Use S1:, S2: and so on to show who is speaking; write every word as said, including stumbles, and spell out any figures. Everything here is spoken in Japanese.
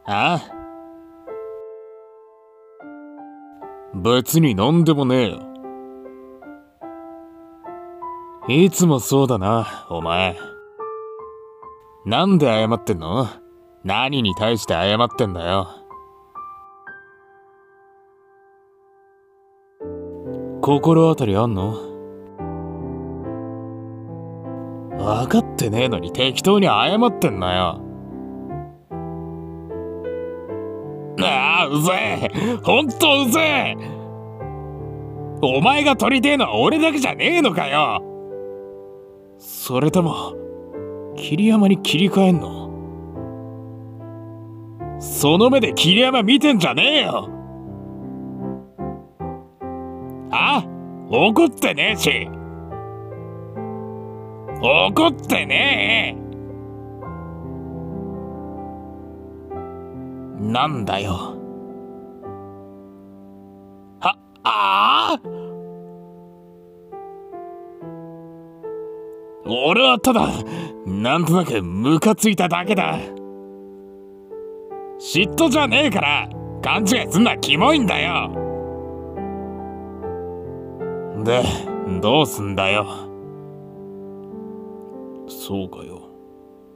S1: ああ、別になんでもねえよ。いつもそうだな、お前。なんで謝ってんの？何に対して謝ってんだよ。心当たりあんの？分かってねえのに適当に謝ってんなよ。ああ、うぜえ。ほんとうぜえ。お前が取りてえのは俺だけじゃねえのかよ。それとも桐山に切り替えんの？その目で桐山見てんじゃねえよ。あ、怒ってねえし。怒ってねえ。なんだよ。は、ああ、俺はただなんとなくムカついただけだ。嫉妬じゃねえから勘違いすんな。キモいんだよ。で、どうすんだよ。そうかよ。